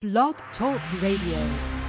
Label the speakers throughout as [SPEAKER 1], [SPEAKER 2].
[SPEAKER 1] Blog Talk Radio.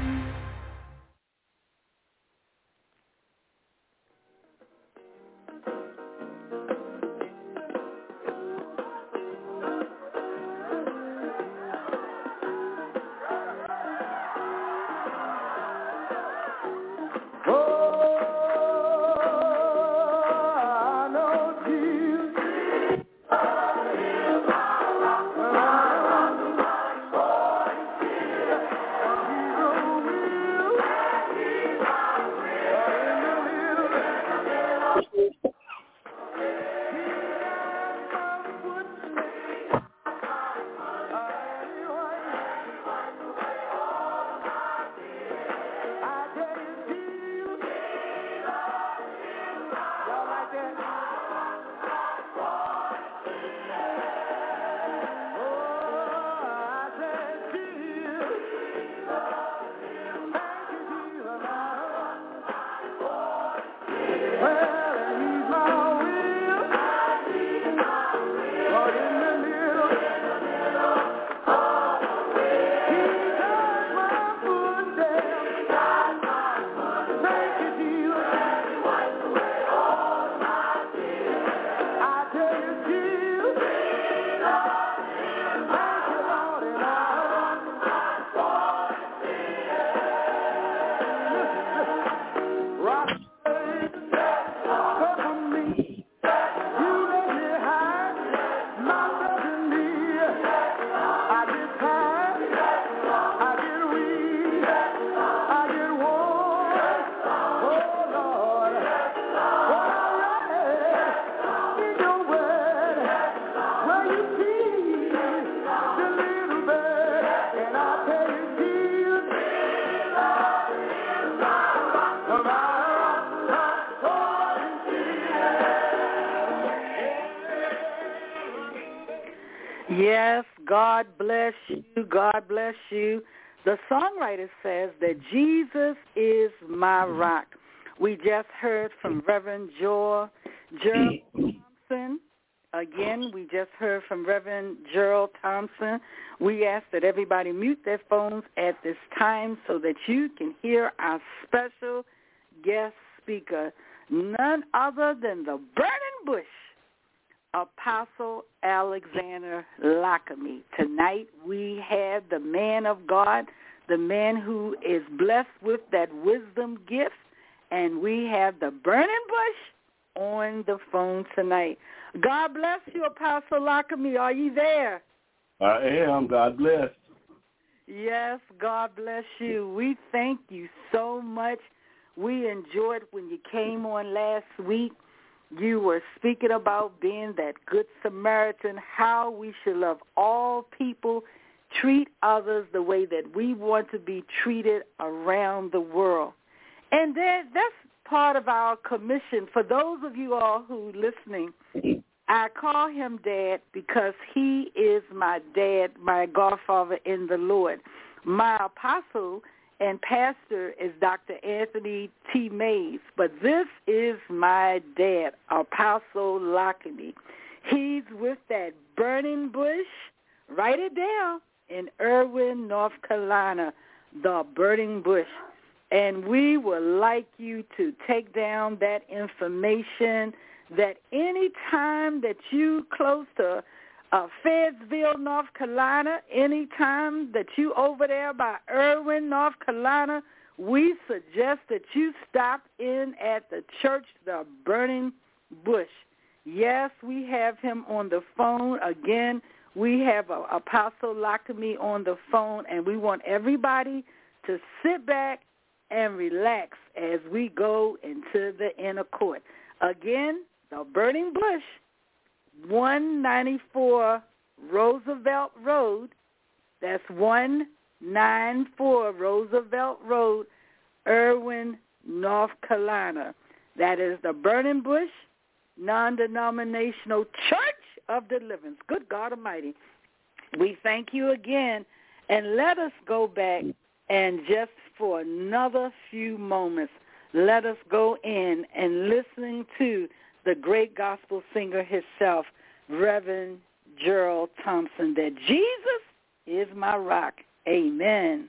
[SPEAKER 2] Yes, God bless you. God bless you. The songwriter says that Jesus is my rock. We just heard from Reverend Gerald Thompson. Again, we just heard from Reverend Gerald Thompson. We ask that everybody mute their phones at this time so that you can hear our special guest speaker, none other than the Burning Bush, Apostle Alexander Lockamy. Tonight we have the man of God, the man who is blessed with that wisdom gift, and we have the Burning Bush on the phone tonight. God bless you, Apostle Lockamy. Are you there?
[SPEAKER 3] I am. God bless.
[SPEAKER 2] Yes, God bless you. We thank you so much. We enjoyed when you came on last week. You were speaking about being that good Samaritan, how we should love all people, treat others the way that we want to be treated around the world. And that's part of our commission. For those of you all who are listening, I call him Dad because he is my dad, my godfather in the Lord. My apostle and pastor is Dr. Anthony T. Mays, but this is my dad, Apostle Lockamy. He's with that Burning Bush, write it down, in Irwin, North Carolina, the Burning Bush. And we would like you to take down that information that any time that you close to Fayetteville, North Carolina, anytime that you over there by Irwin, North Carolina, we suggest that you stop in at the church, the Burning Bush. Yes, we have him on the phone. Again, we have Apostle Lockamy on the phone, and we want everybody to sit back and relax as we go into the inner court. Again, the Burning Bush, 194 Roosevelt Road. That's 194 Roosevelt Road, Irwin, North Carolina. That is the Burning Bush Non-Denominational Church of Deliverance. Good God Almighty. We thank you again, and let us go back and just for another few moments, let us go in and listen to the great gospel singer himself, Reverend Gerald Thompson, that Jesus is my rock Amen.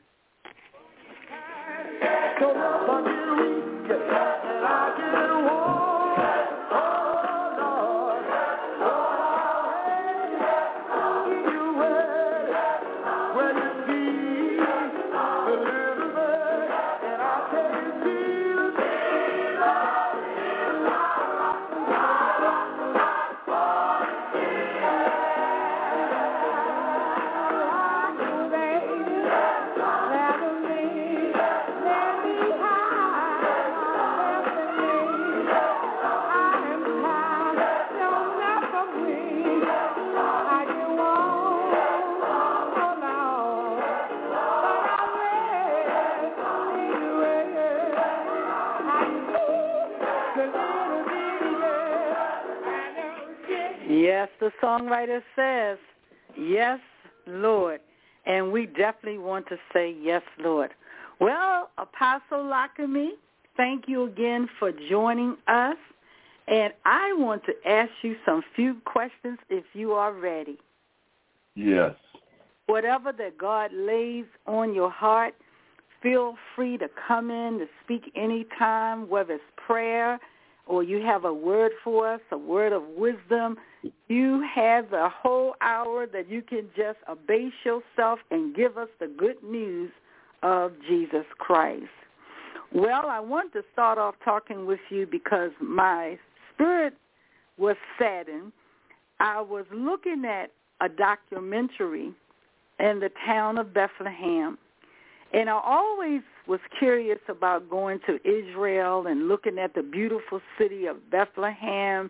[SPEAKER 2] Yes, the songwriter says, yes, Lord. And we definitely want to say, yes, Lord. Well, Apostle Lockamy, thank you again for joining us. And I want to ask you some few questions if you are ready.
[SPEAKER 3] Yes.
[SPEAKER 2] Whatever that God lays on your heart, feel free to come in to speak anytime, whether it's prayer or you have a word for us, a word of wisdom. You have the whole hour that you can just abase yourself and give us the good news of Jesus Christ. Well, I want to start off talking with you because my spirit was saddened. I was looking at a documentary in the town of Bethlehem, and I always was curious about going to Israel and looking at the beautiful city of Bethlehem,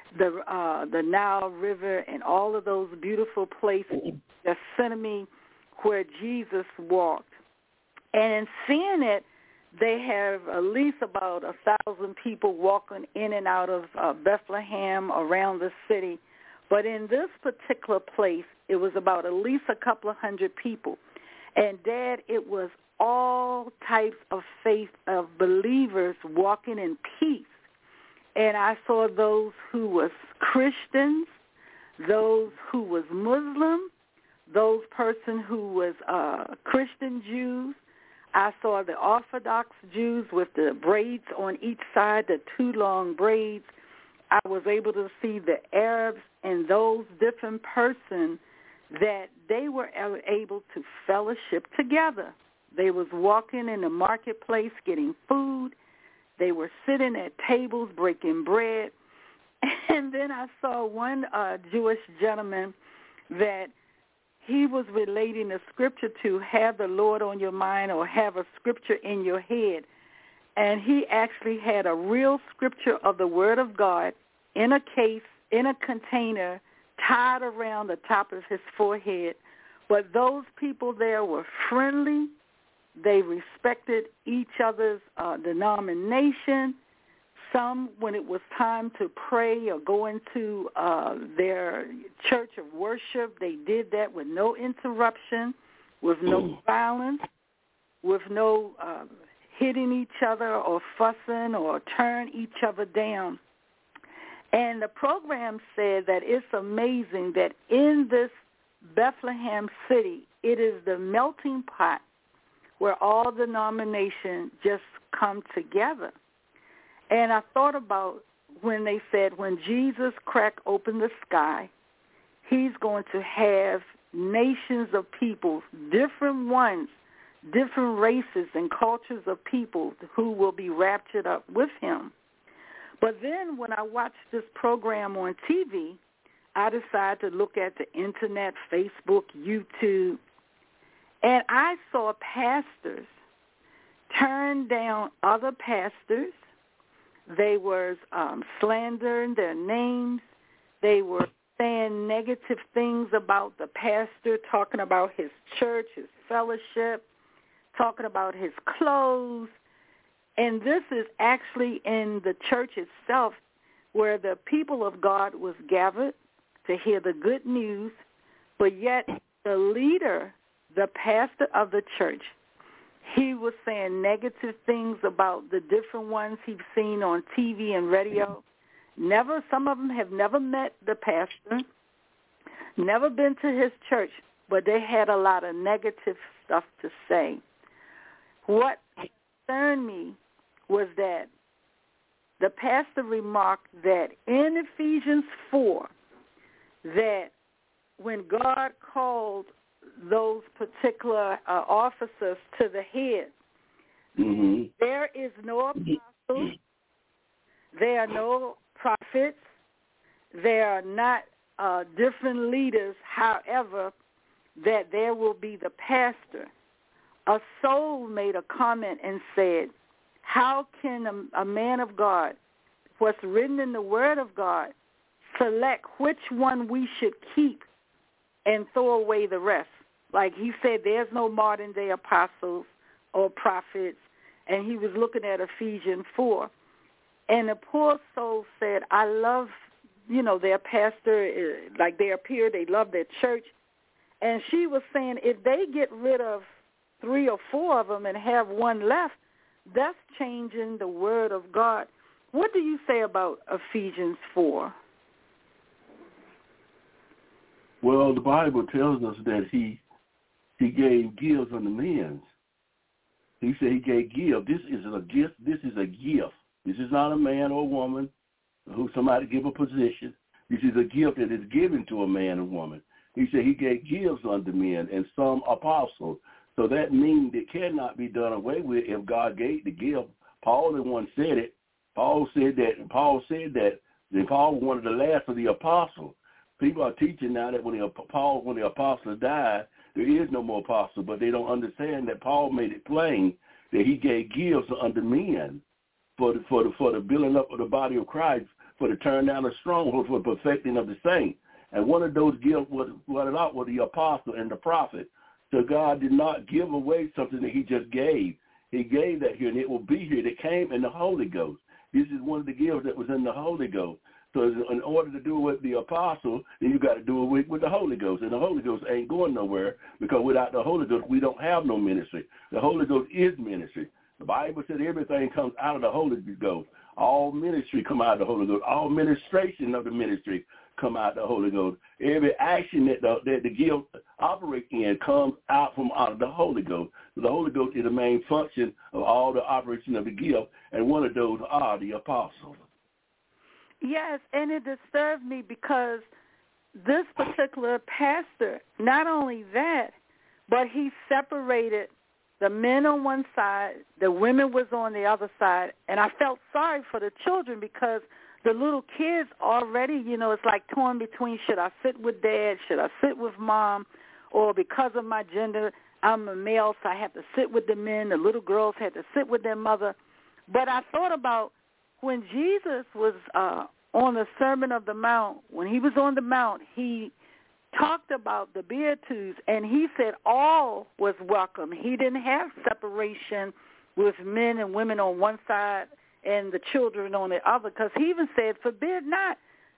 [SPEAKER 2] the Nile River, and all of those beautiful places, Gethsemane, where Jesus walked. And in seeing it, they have at least about 1,000 people walking in and out of Bethlehem around the city. But in this particular place, it was about at least a couple of hundred people. And, Dad, it was all types of faith of believers walking in peace. And I saw those who was Christians, those who was Muslim, those person who was Christian Jews. I saw the Orthodox Jews with the braids on each side, the two long braids. I was able to see the Arabs and those different persons that they were able to fellowship together. They was walking in the marketplace getting food. They were sitting at tables breaking bread. And then I saw one Jewish gentleman that he was relating a scripture to have the Lord on your mind or have a scripture in your head. And he actually had a real scripture of the Word of God in a case, in a container, tied around the top of his forehead. But those people there were friendly. They respected each other's denomination. Some, when it was time to pray or go into their church of worship, they did that with no interruption, with no violence, with no hitting each other or fussing or turn each other down. And the program said that it's amazing that in this Bethlehem city, it is the melting pot where all denominations just come together. And I thought about when they said when Jesus cracked open the sky, he's going to have nations of people, different ones, different races and cultures of people who will be raptured up with him. But then when I watched this program on TV, I decided to look at the internet, Facebook, YouTube, and I saw pastors turn down other pastors. They were slandering their names. They were saying negative things about the pastor, talking about his church, his fellowship, talking about his clothes. And this is actually in the church itself where the people of God was gathered to hear the good news, but yet the leader, the pastor of the church, he was saying negative things about the different ones he's seen on TV and radio. Some of them have never met the pastor, never been to his church, but they had a lot of negative stuff to say. What concerned me was that the pastor remarked that in Ephesians 4, that when God called those particular officers to the head, there is no apostles, there are no prophets, there are not different leaders, however, that there will be the pastor. A soul made a comment and said, how can a man of God, what's written in the Word of God, select which one we should keep and throw away the rest? Like he said, there's no modern-day apostles or prophets, and he was looking at Ephesians 4. And the poor soul said, I love, their pastor, like they appear, they love their church. And she was saying, if they get rid of 3 or 4 of them and have one left, that's changing the Word of God. What do you say about Ephesians 4?
[SPEAKER 3] Well, the Bible tells us that he gave gifts unto men. He said he gave gifts. This is a gift. This is a gift. This is not a man or a woman who somebody give a position. This is a gift that is given to a man or woman. He said he gave gifts unto men and some apostles. So that means it cannot be done away with if God gave the gift. Paul the one said it. Paul said that Paul was one of the last of the apostles. People are teaching now that when the apostles died, there is no more apostle, but they don't understand that Paul made it plain that he gave gifts unto men for the building up of the body of Christ, for the turn down of strongholds, for the perfecting of the saints. And one of those gifts was the apostle and the prophet. So God did not give away something that he just gave. He gave that here, and it will be here. That came in the Holy Ghost. This is one of the gifts that was in the Holy Ghost. So in order to do it with the apostle, then you got to do it with the Holy Ghost. And the Holy Ghost ain't going nowhere, because without the Holy Ghost, we don't have no ministry. The Holy Ghost is ministry. The Bible said everything comes out of the Holy Ghost. All ministry come out of the Holy Ghost. All ministration of the ministry come out of the Holy Ghost. Every action that the gift operate in comes out of the Holy Ghost. So the Holy Ghost is the main function of all the operation of the gift, and one of those are the apostles.
[SPEAKER 2] Yes, and it disturbed me because this particular pastor, not only that, but he separated the men on one side, the women was on the other side, and I felt sorry for the children because the little kids already, it's like torn between, should I sit with dad, should I sit with mom, or because of my gender, I'm a male, so I have to sit with the men. The little girls had to sit with their mother. But I thought about when Jesus was on the Sermon of the Mount, when he was on the Mount, he talked about the Beatitudes, and he said all was welcome. He didn't have separation with men and women on one side and the children on the other, because he even said, forbid not,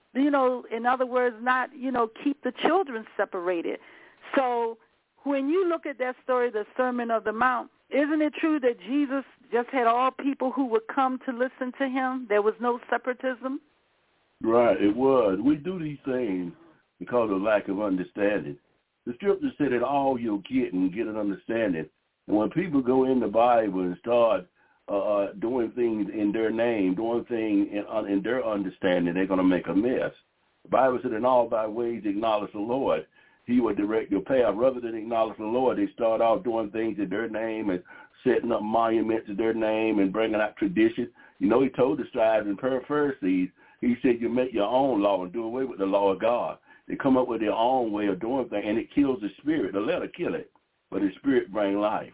[SPEAKER 2] in other words, not, keep the children separated. So when you look at that story, the Sermon of the Mount, isn't it true that Jesus just had all people who would come to listen to him? There was no separatism?
[SPEAKER 3] Right, it was. We do these things because of lack of understanding. The scripture said that all you'll get and get an understanding. And when people go in the Bible and start doing things in their name, doing things in their understanding, they're going to make a mess. The Bible said, in all thy ways acknowledge the Lord. He will direct your path. Rather than acknowledge the Lord, they start off doing things in their name and setting up monuments in their name and bringing out tradition. He told the scribes and Pharisees, he said, you make your own law and do away with the law of God. They come up with their own way of doing things, and it kills the spirit. The letter kill it, but the spirit bring life.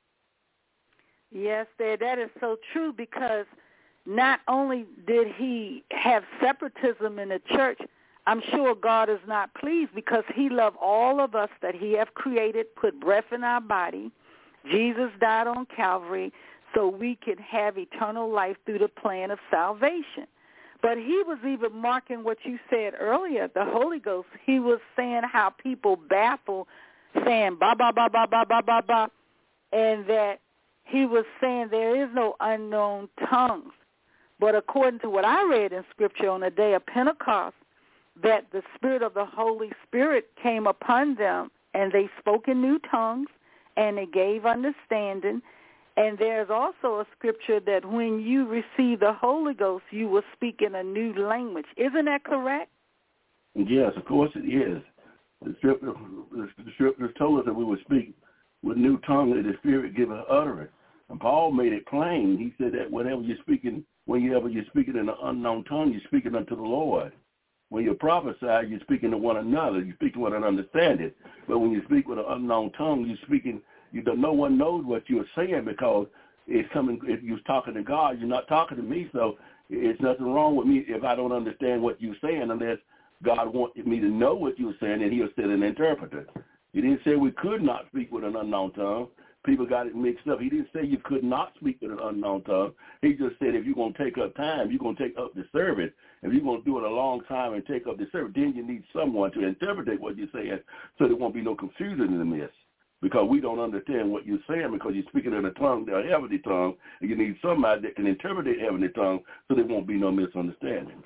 [SPEAKER 2] Yes, that is so true, because not only did he have separatism in the church, I'm sure God is not pleased, because he loved all of us that he have created, put breath in our body. Jesus died on Calvary so we could have eternal life through the plan of salvation. But he was even marking what you said earlier, the Holy Ghost. He was saying how people baffle, saying ba, ba, ba, ba, ba, ba, ba, ba, and that he was saying there is no unknown tongues. But according to what I read in Scripture on the day of Pentecost, that the Spirit of the Holy Spirit came upon them, and they spoke in new tongues, and it gave understanding. And there's also a scripture that when you receive the Holy Ghost, you will speak in a new language. Isn't that correct?
[SPEAKER 3] Yes, of course it is. The scriptures told us that we would speak with new tongue that the Spirit give us utterance. And Paul made it plain. He said that whenever you're speaking in an unknown tongue, you're speaking unto the Lord. When you prophesy, you're speaking to one another. You're speaking with an understanding. But when you speak with an unknown tongue, you're speaking. No one knows what you're saying because it's coming. If you're talking to God, you're not talking to me. So it's nothing wrong with me if I don't understand what you're saying, unless God wanted me to know what you're saying, and He'll send an interpreter. He didn't say we could not speak with an unknown tongue. People got it mixed up. He didn't say you could not speak with an unknown tongue. He just said if you're going to take up time, you're going to take up the service. If you're going to do it a long time and take up the service, then you need someone to interpret what you're saying so there won't be no confusion in the midst. Because we don't understand what you're saying because you're speaking in a tongue, the heavenly tongue, and you need somebody that can interpret the heavenly tongue so there won't be no misunderstanding.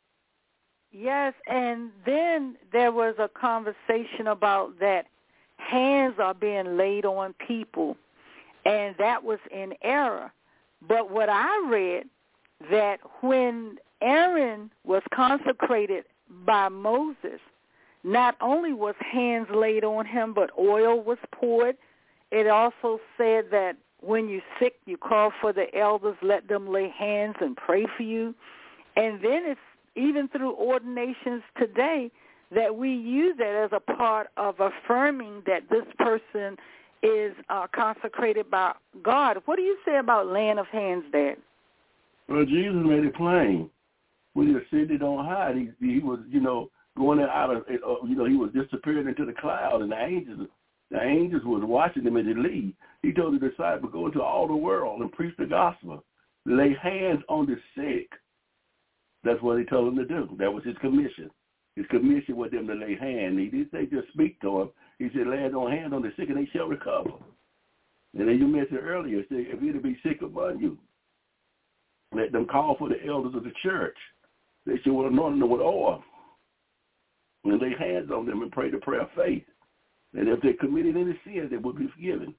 [SPEAKER 2] Yes, and then there was a conversation about that hands are being laid on people, and that was in error. But what I read, that when Aaron was consecrated by Moses, not only was hands laid on him, but oil was poured. It also said that when you're sick, you call for the elders, let them lay hands and pray for you. And then it's even through ordinations today that we use that as a part of affirming that this person is consecrated by God. What do you say about laying of hands there?
[SPEAKER 3] Well, Jesus made it plain. When he ascended on high, he was, going out of, he was disappearing into the cloud, and the angels was watching him as he leave. He told the disciples, go into all the world and preach the gospel. Lay hands on the sick. That's what he told them to do. That was his commission. His commission was them to lay hands. He didn't say just speak to them. He said, lay on hands on the sick and they shall recover. And then you mentioned earlier, say, if you to be sick among you, let them call for the elders of the church. They should anoint them with oil and lay hands on them and pray the prayer of faith. And if they committed any sins, they would be forgiven.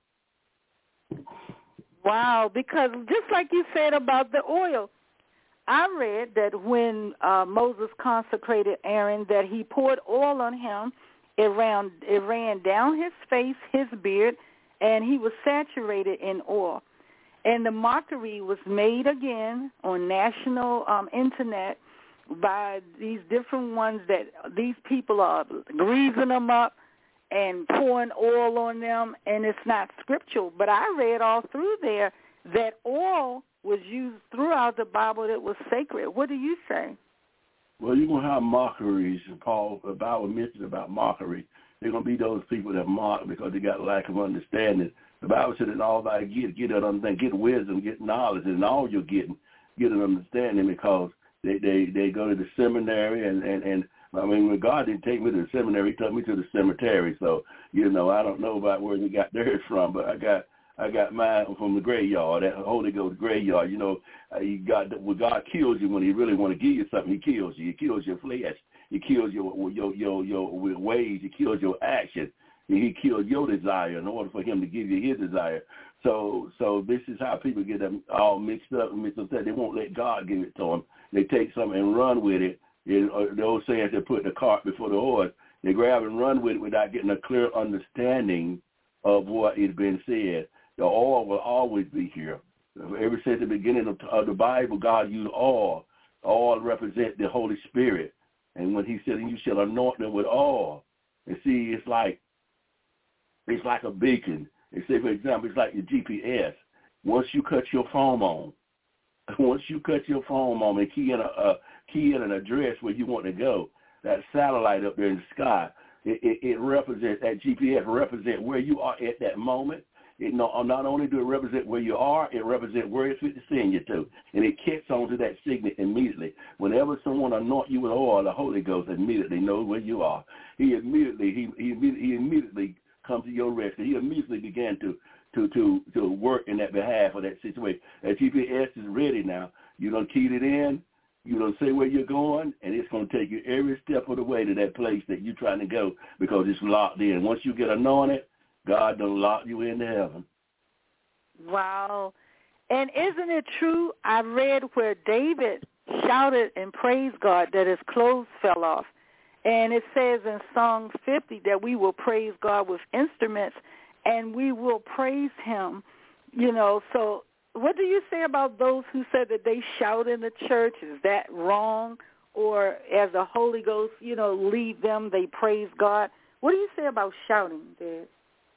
[SPEAKER 2] Wow, because just like you said about the oil, I read that when Moses consecrated Aaron, that he poured oil on him. It ran down his face, his beard, and he was saturated in oil. And the mockery was made again on national internet by these different ones that these people are greasing them up and pouring oil on them, and it's not scriptural. But I read all through there that oil was used throughout the Bible that was sacred. What do you say?
[SPEAKER 3] Well, you're going to have mockeries. The Bible mentions about mockery. They're going to be those people that mock because they got lack of understanding. The Bible said that all that get an understanding, get wisdom, get knowledge, and all you're getting, get an understanding because they go to the seminary and I mean, when God didn't take me to the seminary, He took me to the cemetery. So, I don't know about where He got theirs from, but I got mine from the graveyard, that Holy Ghost graveyard. When God kills you, when He really want to give you something, He kills you. He kills your flesh. He kills your ways. He kills your action. He kills your desire in order for Him to give you His desire. So this is how people get them all mixed up and mixed up. They won't let God give it to them. They take something and run with it. The old saying, they put the cart before the horse. They grab and run with it without getting a clear understanding of what has been said. The oil will always be here. Ever since the beginning of the Bible, God used oil. Oil represents the Holy Spirit. And when He said, you shall anoint them with oil. And see, it's like a beacon. And say, for example, it's like your GPS. Once you cut your phone on and key in an address where you want to go, that satellite up there in the sky, it represents, that GPS represents where you are at that moment. It not only do it represent where you are, it represents where it's fit to send you to. And it kicks onto that signal immediately. Whenever someone anoints you with oil, the Holy Ghost immediately knows where you are. He immediately comes to your rescue. He immediately began to work in that behalf of that situation. That GPS is ready now. You done keyed it in. You don't say where you're going, and it's going to take you every step of the way to that place that you're trying to go because it's locked in. Once you get anointed, God done locked you into heaven.
[SPEAKER 2] Wow. And isn't it true? I read where David shouted and praised God that his clothes fell off. And it says in Psalm 50 that we will praise God with instruments and we will praise him, you know. So what do you say about those who said that they shout in the church? Is that wrong? Or as the Holy Ghost, you know, lead them, they praise God? What do you say about shouting, Dad?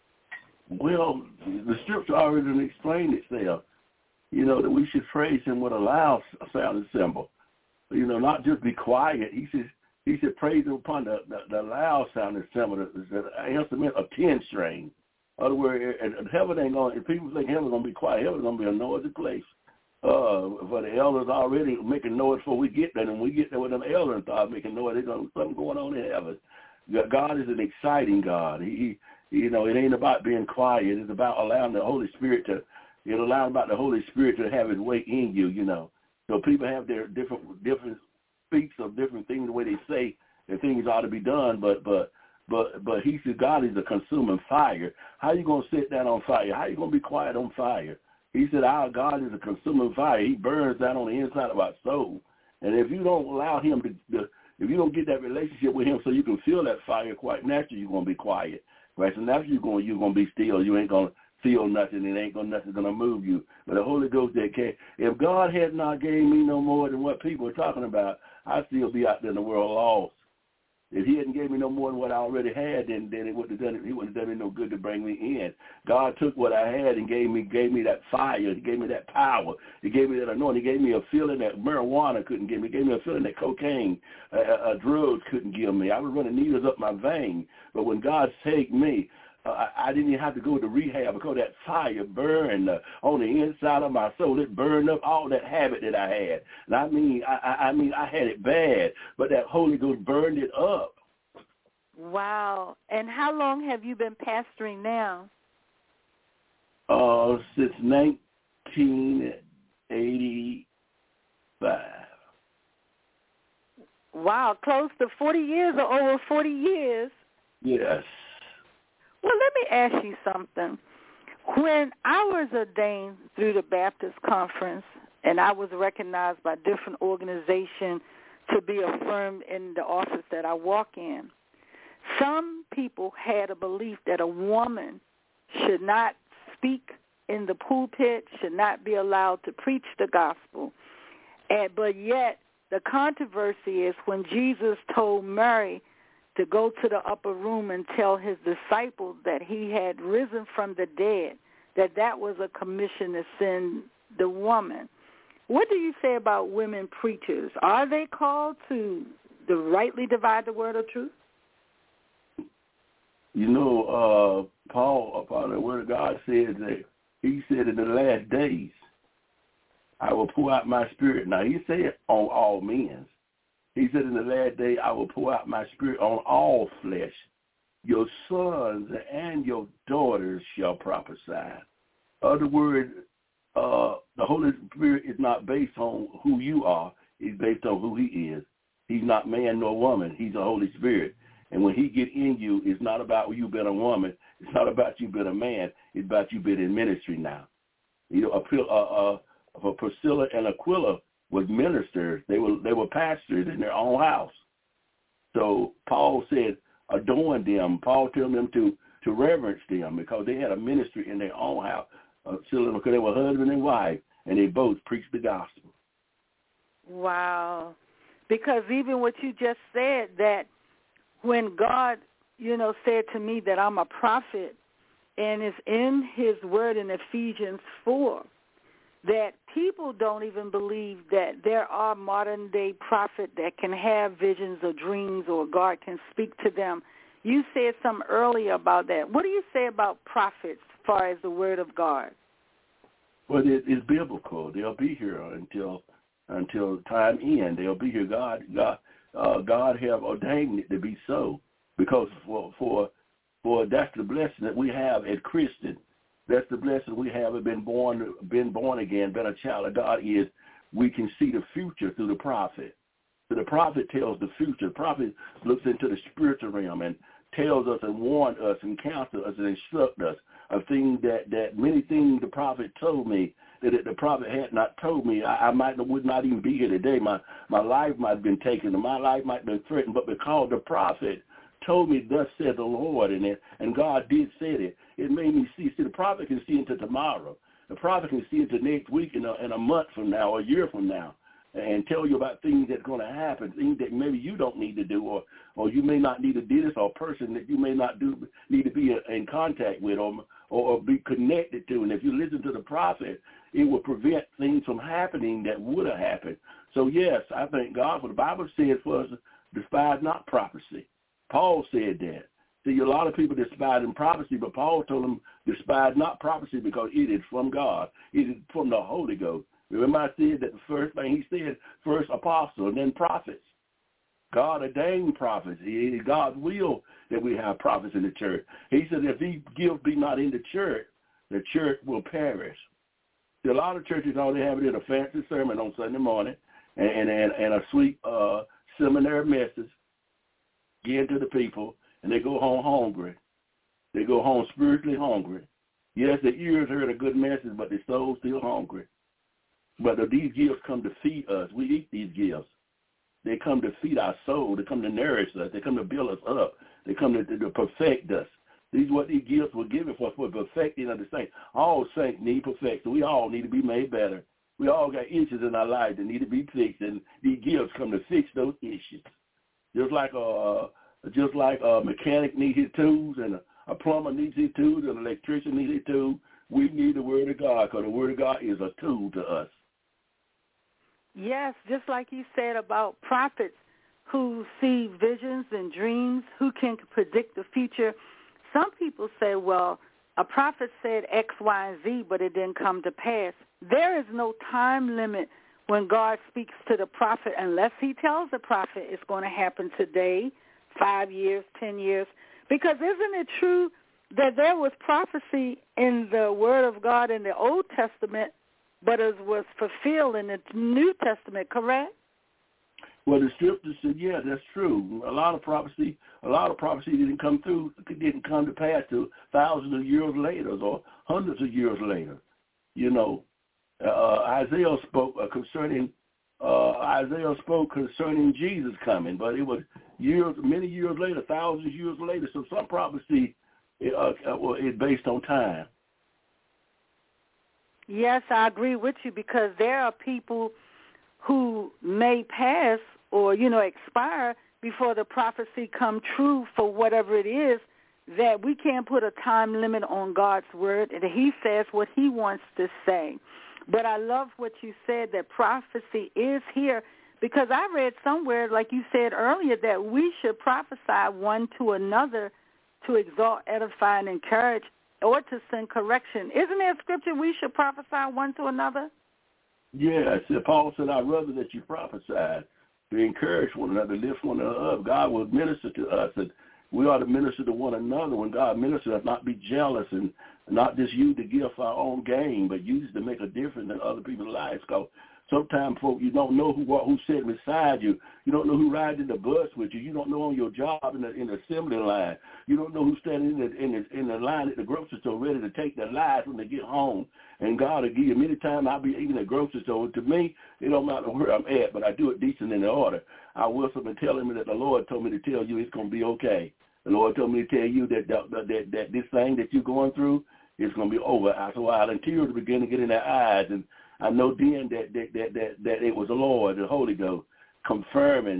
[SPEAKER 3] Well, the scripture already explained itself, you know, that we should praise him with a loud sounding cymbal. You know, not just be quiet. He said praise him upon the loud sounding cymbal, the instrument of 10 string. In other words, heaven ain't going, if people think heaven's going to be quiet, heaven's going to be a noisy place. For the elders already making noise before we get there, and when we get there with them elders and start making noise, there's something going on in heaven. God is an exciting God. He you know, it ain't about being quiet. It's about allowing the Holy Spirit to have his way in you, you know. So people have their different speaks of different things, the way they say that things ought to be done, but he said God is a consuming fire. How you going to sit down on fire? How you going to be quiet on fire? He said our God is a consuming fire. He burns down on the inside of our soul. And if you don't allow him if you don't get that relationship with him so you can feel that fire, quite naturally you're going to be quiet. Right? So now you're going to be still. You ain't going to feel nothing. Nothing's going to move you. But the Holy Ghost that can. If God had not gave me no more than what people are talking about, I'd still be out there in the world lost. If he hadn't gave me no more than what I already had, then he wouldn't have done me no good to bring me in. God took what I had and gave me that fire. He gave me that power. He gave me that anointing. He gave me a feeling that marijuana couldn't give me. He gave me a feeling that cocaine, drugs couldn't give me. I was running needles up my vein. But when God saved me, I didn't even have to go to rehab because that fire burned on the inside of my soul. It burned up all that habit that I had. And I mean, I had it bad, but that Holy Ghost burned it up.
[SPEAKER 2] Wow. And how long have you been pastoring now?
[SPEAKER 3] Since 1985.
[SPEAKER 2] Wow, close to 40 years or over 40 years.
[SPEAKER 3] Yes.
[SPEAKER 2] Well, let me ask you something. When I was ordained through the Baptist Conference and I was recognized by different organizations to be affirmed in the office that I walk in, some people had a belief that a woman should not speak in the pulpit, should not be allowed to preach the gospel. But yet the controversy is when Jesus told Mary to go to the upper room and tell his disciples that he had risen from the dead, that was a commission to send the woman. What do you say about women preachers? Are they called to rightly divide the word of truth?
[SPEAKER 3] You know, Paul, upon the word of God, said that he said in the last days, I will pour out my spirit. Now, he said on all men. He said in the last day, I will pour out my spirit on all flesh. Your sons and your daughters shall prophesy. In other words, the Holy Spirit is not based on who you are. It's based on who he is. He's not man nor woman. He's the Holy Spirit. And when he get in you, it's not about you being a woman. It's not about you being a man. It's about you being in ministry now. You know, for Priscilla and Aquila was ministers. They were pastors in their own house. So Paul said, adorn them. Paul told them to reverence them because they had a ministry in their own house. Because they were husband and wife, and they both preached the gospel.
[SPEAKER 2] Wow. Because even what you just said, that when God, said to me that I'm a prophet, and it's in his word in Ephesians 4, that people don't even believe that there are modern-day prophets that can have visions or dreams or God can speak to them. You said something earlier about that. What do you say about prophets as far as the word of God?
[SPEAKER 3] Well, it's biblical. They'll be here until time ends. They'll be here. God have ordained it to be so, because for that's the blessing that we have as Christians. That's the blessing we have. Been born again, been a child of God. Is we can see the future through the prophet. So the prophet tells the future. The prophet looks into the spiritual realm and tells us and warns us and counsels us and instructs us of things that many things the prophet told me that the prophet had not told me. I would not even be here today. My life might have been taken, and my life might have been threatened, but because the prophet told me, thus said the Lord, and God did say it, it made me see. See, the prophet can see into tomorrow. The prophet can see into next week and a month from now or a year from now and tell you about things that's going to happen, things that maybe you don't need to do or you may not need to do this, or a person that you may not need to be in contact with or be connected to. And if you listen to the prophet, it will prevent things from happening that would have happened. So, yes, I thank God for the Bible says for us, despise not prophecy. Paul said that. See, a lot of people despise in prophecy, but Paul told them, despise not prophecy because it is from God. It is from the Holy Ghost. Remember I said that the first thing he said, first apostle, and then prophets. God ordained prophets. It is God's will that we have prophets in the church. He said if these gifts be not in the church will perish. See, a lot of churches only have it in a fancy sermon on Sunday morning and a sweet seminary message given to the people, and they go home hungry. They go home spiritually hungry. Yes, the ears heard a good message, but the soul's still hungry. But these gifts come to feed us. We eat these gifts. They come to feed our soul. They come to nourish us. They come to build us up. They come to perfect us. These are what these gifts were given for perfecting of the saints. All saints need perfection. We all need to be made better. We all got issues in our life that need to be fixed, and these gifts come to fix those issues. Just like a mechanic needs his tools, and a plumber needs his tools, and an electrician needs his tools, we need the Word of God, because the Word of God is a tool to us.
[SPEAKER 2] Yes, just like you said about prophets who see visions and dreams, who can predict the future. Some people say, well, a prophet said X, Y, and Z, but it didn't come to pass. There is no time limit when God speaks to the prophet unless he tells the prophet it's going to happen today, 5 years, 10 years. Because isn't it true that there was prophecy in the Word of God in the Old Testament, but it was fulfilled in the New Testament, correct?
[SPEAKER 3] Well, the scripture said, yeah, that's true. A lot of prophecy didn't come to pass till thousands of years later or hundreds of years later. You know, Isaiah spoke concerning Jesus coming, but it was many years later, thousands of years later. So some prophecy is based on time.
[SPEAKER 2] Yes, I agree with you, because there are people who may pass or, expire before the prophecy come true for whatever it is, that we can't put a time limit on God's word, and he says what he wants to say. But I love what you said, that prophecy is here, because I read somewhere, like you said earlier, that we should prophesy one to another to exalt, edify, and encourage, or to send correction. Isn't there a scripture we should prophesy one to another?
[SPEAKER 3] Yes, Paul said, I'd rather that you prophesy, to encourage one another, lift one another up. God will minister to us, and we ought to minister to one another. When God ministers, not be jealous and not just use the gift for our own gain, but use it to make a difference in other people's lives. Because sometimes, folks, you don't know who's sitting beside you. You don't know who rides in the bus with you. You don't know on your job in the assembly line. You don't know who's standing in the line at the grocery store ready to take their lives when they get home. And God will give you. Many times I'll be eating at the grocery store. To me, it don't matter where I'm at, but I do it decent in the order. I whistle and tell him that the Lord told me to tell you it's going to be okay. The Lord told me to tell you that this thing that you're going through is going to be over. After a while, and tears begin to get in their eyes, and I know then that it was the Lord, the Holy Ghost, confirming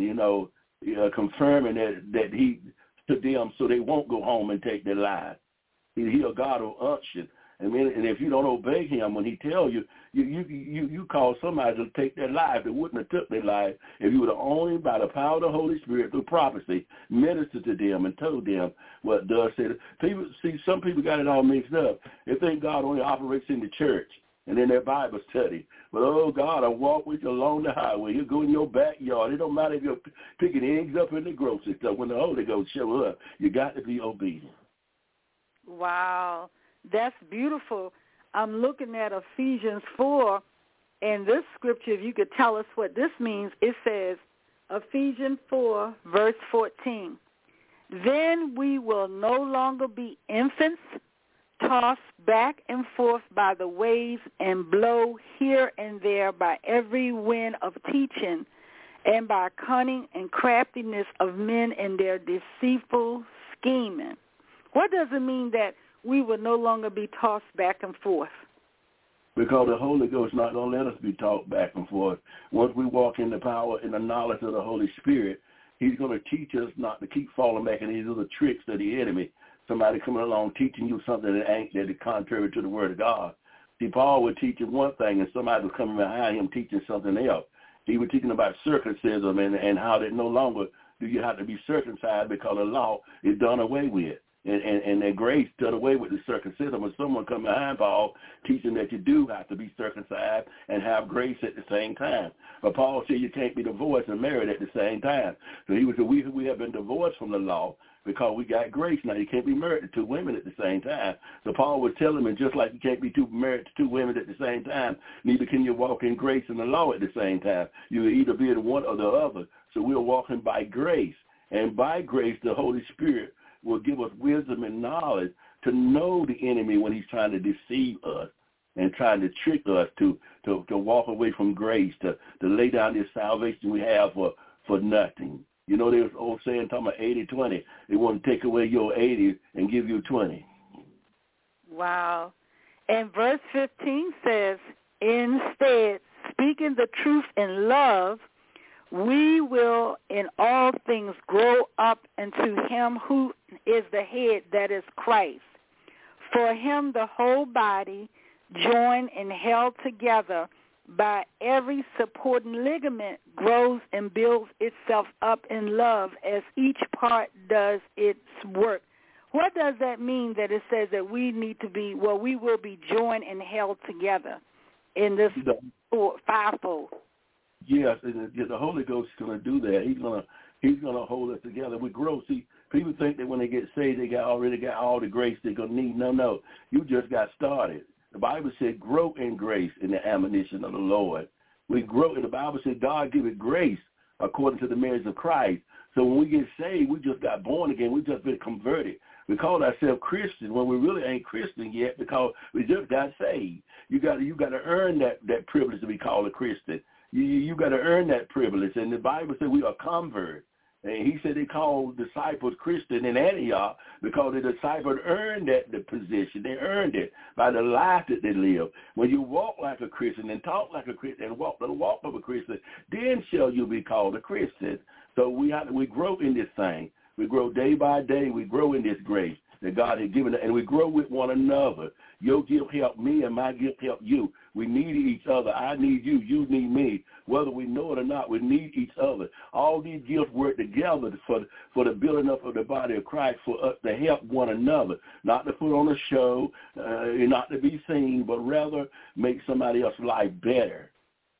[SPEAKER 3] that he to them so they won't go home and take their lives. He a God of unction. And if you don't obey him when he tells you, you cause somebody to take their life that wouldn't have took their life if you would have only, by the power of the Holy Spirit, through prophecy, ministered to them and told them what thus said. Some people got it all mixed up. They think God only operates in the church and in their Bible study. But, oh, God, I walk with you along the highway. You go in your backyard. It don't matter if you're picking eggs up in the grocery store. When the Holy Ghost show up, you got to be obedient.
[SPEAKER 2] Wow. That's beautiful. I'm looking at Ephesians 4, and this scripture, if you could tell us what this means, it says, Ephesians 4, verse 14, Then we will no longer be infants, tossed back and forth by the waves and blown here and there by every wind of teaching and by cunning and craftiness of men and their deceitful scheming. What does it mean that we will no longer be tossed back and forth?
[SPEAKER 3] Because the Holy Ghost is not going to let us be tossed back and forth. Once we walk in the power and the knowledge of the Holy Spirit, he's going to teach us not to keep falling back in these other tricks of the enemy. Somebody coming along teaching you something that is contrary to the Word of God. See, Paul was teaching one thing, and somebody was coming behind him teaching something else. He was teaching about circumcision and how that no longer do you have to be circumcised because the law is done away with. And that grace done away with the circumcision. When someone come behind Paul teaching that you do have to be circumcised and have grace at the same time. But Paul said you can't be divorced and married at the same time. So he was we have been divorced from the law because we got grace now. You can't be married to two women at the same time. So Paul was telling me just like you can't be married to two women at the same time, neither can you walk in grace and the law at the same time. You will either be in one or the other. So we're walking by grace. And by grace, the Holy Spirit will give us wisdom and knowledge to know the enemy when he's trying to deceive us and trying to trick us to walk away from grace, to lay down this salvation we have for nothing. You know, there's an old saying talking about 80-20. They want to take away your 80 and give you 20.
[SPEAKER 2] Wow. And verse 15 says, instead, speaking the truth in love, we will in all things grow up into him who is the head, that is Christ. For him the whole body, joined and held together by every supporting ligament, grows and builds itself up in love as each part does its work. What does that mean that it says that we need to be, we will be joined and held together in this fivefold?
[SPEAKER 3] Yes, and the Holy Ghost is going to do that. He's going to hold us together. We grow. See, people think that when they get saved, they already got all the grace they're going to need. No, you just got started. The Bible said, grow in grace in the admonition of the Lord. We grow, and the Bible said, God give it grace according to the merits of Christ. So when we get saved, we just got born again. We just been converted. We call ourselves Christian when we really ain't Christian yet because we just got saved. You got to earn that privilege to be called a Christian. You got to earn that privilege. And the Bible said we are converts. And he said they called disciples Christian in Antioch because the disciples earned the position. They earned it by the life that they live. When you walk like a Christian and talk like a Christian and walk the walk of a Christian, then shall you be called a Christian. So we grow in this thing. We grow day by day. We grow in this grace that God has given us, and we grow with one another. Your gift help me and my gift help you. We need each other. I need you. You need me. Whether we know it or not, we need each other. All these gifts work together for the building up of the body of Christ, for us to help one another, not to put on a show, not to be seen, but rather make somebody else's life better.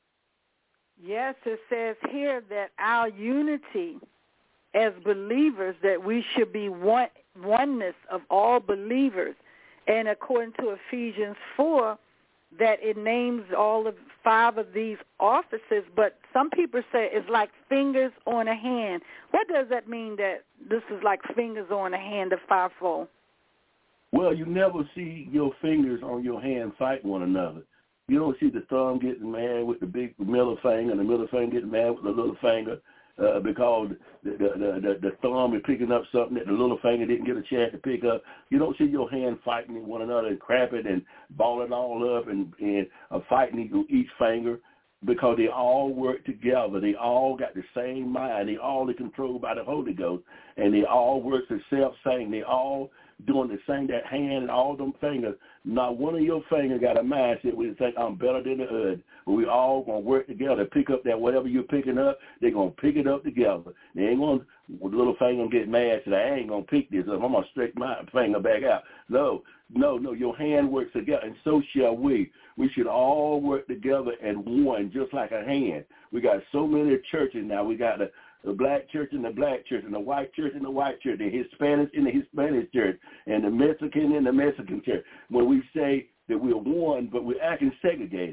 [SPEAKER 2] Yes, it says here that our unity as believers, that we should be oneness of all believers. And according to Ephesians 4, that it names all of 5 of these offices, but some people say it's like fingers on a hand. What does that mean, that this is like fingers on a hand, the fivefold?
[SPEAKER 3] Well, you never see your fingers on your hand fight one another. You don't see the thumb getting mad with the big middle finger and the middle finger getting mad with the little finger. Because the thumb is picking up something that the little finger didn't get a chance to pick up. You don't see your hand fighting one another and crapping and balling all up and fighting each finger, because they all work together. They all got the same mind. They all are controlled by the Holy Ghost, and they all work the self-same. They all doing the same, that hand and all them fingers. Not one of your fingers got a mindset where you think I'm better than the other. But we all going to work together, pick up that whatever you're picking up, they're going to pick it up together. They ain't going to, the little finger going to get mad, say, I ain't going to pick this up. I'm going to stretch my finger back out. No, your hand works together, and so shall we. We should all work together as one, just like a hand. We got so many churches now. We got the black church and the black church, and the white church and the white church, the Hispanic in the Hispanic church, and the Mexican in the Mexican church. When we say that we're one, but we're acting segregated.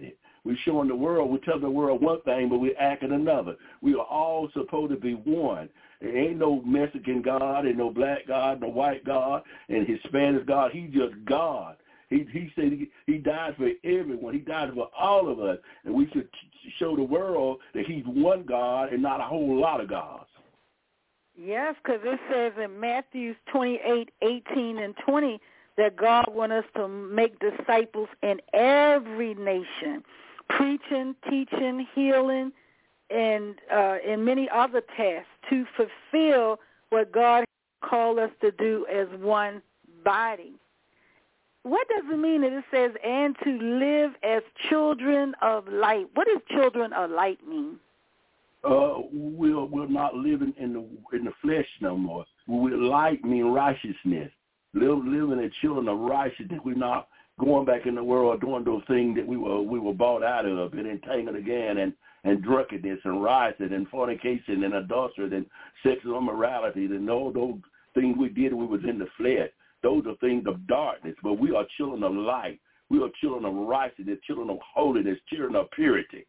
[SPEAKER 3] We're showing the world, we're telling the world one thing, but we're acting another. We are all supposed to be one. There ain't no Mexican God, and no black God, no white God, and Hispanic God. He's just God. He said he died for everyone. He died for all of us. And we should show the world that he's one God and not a whole lot of gods.
[SPEAKER 2] Yes, because it says in Matthew 28:18 and 20 that God wants us to make disciples in every nation, preaching, teaching, healing, and many other tasks to fulfill what God called us to do as one body. What does it mean that it says, and to live as children of light? What does children of light mean?
[SPEAKER 3] We're not living in the flesh no more. Light mean righteousness. Living as children of righteousness. We're not going back in the world doing those things that we were bought out of, and entangled again, and drunkenness and rioting and fornication and adultery and sexual immorality and all those things we did when we was in the flesh. Those are things of darkness, but we are children of light. We are children of righteousness, children of holiness, children of purity.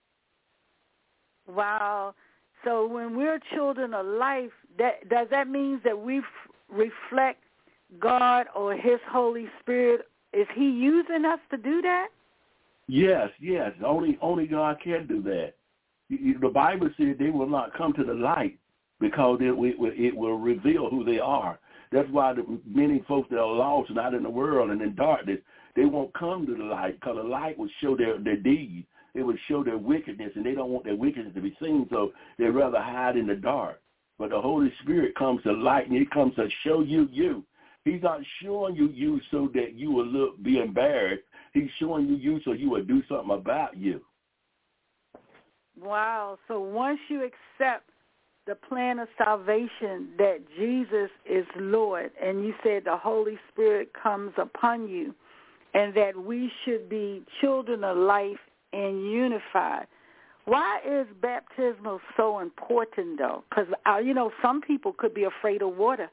[SPEAKER 2] Wow. So when we're children of life, does that mean that we reflect God or his Holy Spirit? Is he using us to do that?
[SPEAKER 3] Yes. Only God can do that. The Bible said they will not come to the light because it will reveal who they are. That's why many folks that are lost and out in the world and in darkness, they won't come to the light because the light will show their deeds. It will show their wickedness, and they don't want their wickedness to be seen, so they'd rather hide in the dark. But the Holy Spirit comes to light, and he comes to show you you. He's not showing you so that you will be embarrassed. He's showing you so you will do something about you.
[SPEAKER 2] Wow. So once you accept the plan of salvation that Jesus is Lord, and you said the Holy Spirit comes upon you, and that we should be children of life and unified. Why is baptismal so important, though? Because, some people could be afraid of water.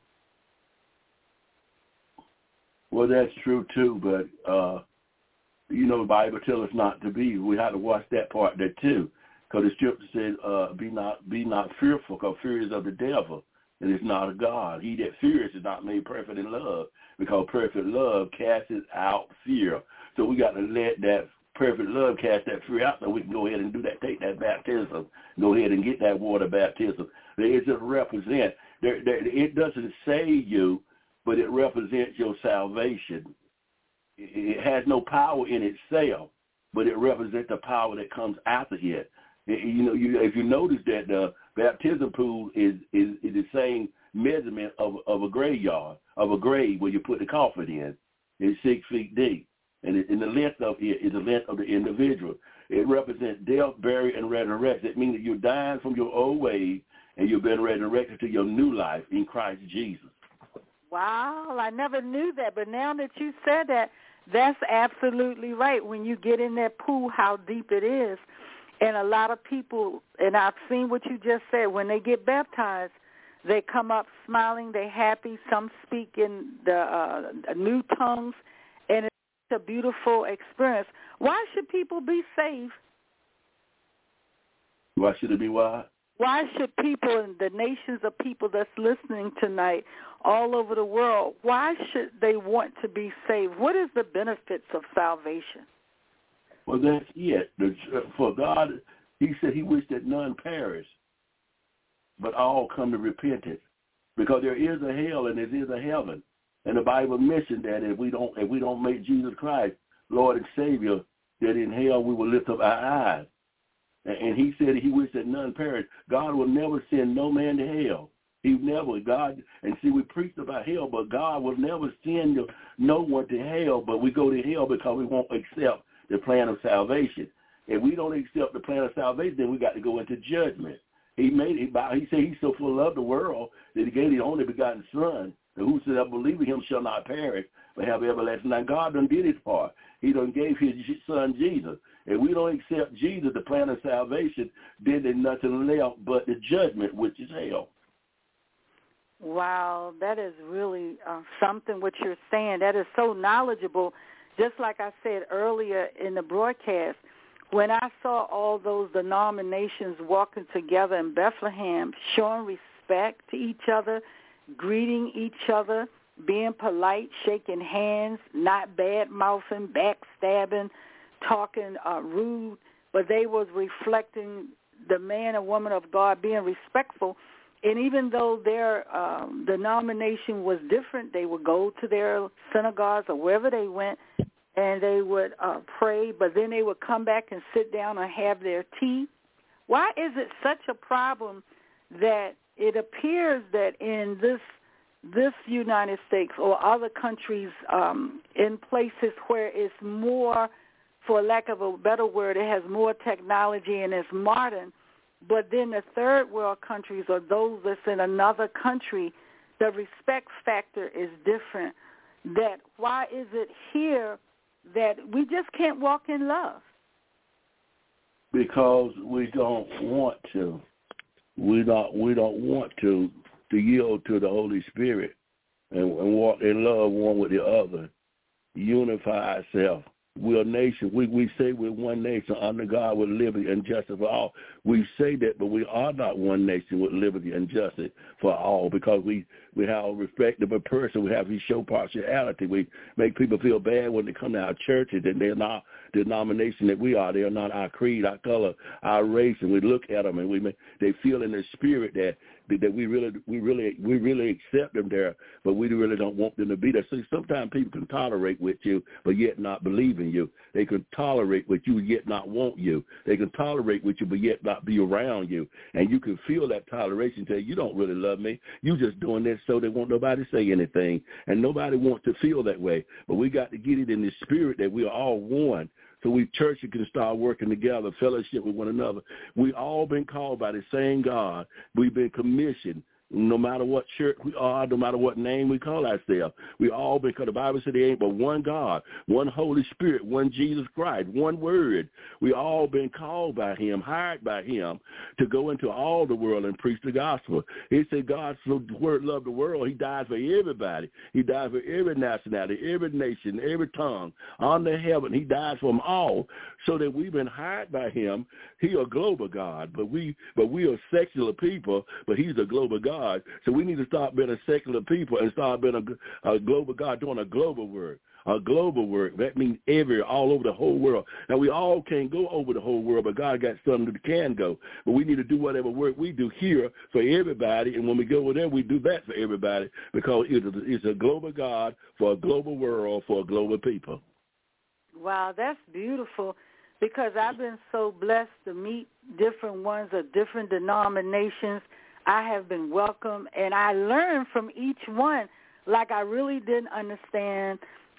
[SPEAKER 3] Well, that's true, too, but, the Bible tells us not to be. We have to watch that part there, too. Because the scripture says, be not fearful, because fear is of the devil, and it's not of God. He that fears is not made perfect in love, because perfect love casts out fear. So we got to let that perfect love cast that fear out so we can go ahead and do that, take that baptism, go ahead and get that water baptism. It just represents, it doesn't save you, but it represents your salvation. It has no power in itself, but it represents the power that comes after it. If you notice that the baptism pool is the same measurement of a graveyard, of a grave where you put the coffin in. It's 6 feet deep. And the length of it is the length of the individual. It represents death, burial, and resurrection. It means that you're dying from your old ways and you've been resurrected to your new life in Christ Jesus.
[SPEAKER 2] Wow, I never knew that. But now that you said that, that's absolutely right. When you get in that pool, how deep it is. And a lot of people, and I've seen what you just said, when they get baptized, they come up smiling, they're happy. Some speak in the new tongues, and it's a beautiful experience. Why should people be saved?
[SPEAKER 3] Why should it be what?
[SPEAKER 2] Why should people in the nations of people that's listening tonight all over the world, why should they want to be saved? What is the benefits of salvation?
[SPEAKER 3] Well, that's it. For God, he said he wished that none perish, but all come to repentance. Because there is a hell and there is a heaven. And the Bible mentioned that if we don't make Jesus Christ Lord and Savior, that in hell we will lift up our eyes. And he said he wished that none perish. God will never send no man to hell. He never, God, and see, we preached about hell, but God will never send no one to hell, but we go to hell because we won't accept the plan of salvation. If we don't accept the plan of salvation, then we got to go into judgment. He said he's so full of the world that he gave his only begotten Son, and whosoever believe in him shall not perish, but have everlasting life. God done did his part. He done gave his Son Jesus. If we don't accept Jesus, the plan of salvation, then there's nothing left but the judgment, which is hell.
[SPEAKER 2] Wow, that is really something what you're saying. That is so knowledgeable. Just like I said earlier in the broadcast, when I saw all those denominations walking together in Bethlehem, showing respect to each other, greeting each other, being polite, shaking hands, not bad-mouthing, backstabbing, talking rude, but they was reflecting the man and woman of God being respectful. And even though their denomination was different, they would go to their synagogues or wherever they went, and they would pray, but then they would come back and sit down and have their tea. Why is it such a problem that it appears that in this United States or other countries in places where it's more, for lack of a better word, it has more technology and it's modern, but then the third world countries or those that's in another country, the respect factor is different. That why is it here that we just can't walk in love?
[SPEAKER 3] Because we don't want to. We don't want to yield to the Holy Spirit and walk in love one with the other, unify ourselves. We're a nation. We say we're one nation under God with liberty and justice for all. We say that, but we are not one nation with liberty and justice for all, because we have a respectable person. We have to show partiality. We make people feel bad when they come to our churches and they're not the denomination that we are. They are not our creed, our color, our race, and we look at them and they feel in their spirit that we really accept them there, but we really don't want them to be there. So sometimes people can tolerate with you, but yet not believe in you. They can tolerate with you, yet not want you. They can tolerate with you, but yet not be around you. And you can feel that toleration. Say, you don't really love me. You just doing this so they won't nobody say anything. And nobody wants to feel that way. But we got to get it in the spirit that we are all one. So we churches can start working together, fellowship with one another. We all been called by the same God. We've been commissioned. No matter what church we are, no matter what name we call ourselves, we all, because the Bible said there ain't but one God, one Holy Spirit, one Jesus Christ, one word. We all been called by him, hired by him to go into all the world and preach the gospel. He said God so loved the world, he died for everybody. He died for every nationality, every nation, every tongue under heaven. He died for them all, so that we've been hired by him. He a global God, but we are secular people, but he's a global God. So we need to start being a secular people and start being a global God, doing a global work. A global work. That means all over the whole world. Now, we all can't go over the whole world, but God got some that can go. But we need to do whatever work we do here for everybody, and when we go over there, we do that for everybody, because it's a global God for a global world for a global people.
[SPEAKER 2] Wow, that's beautiful, because I've been so blessed to meet different ones of different denominations. I have been welcomed, and I learned from each one. Like, I really didn't understand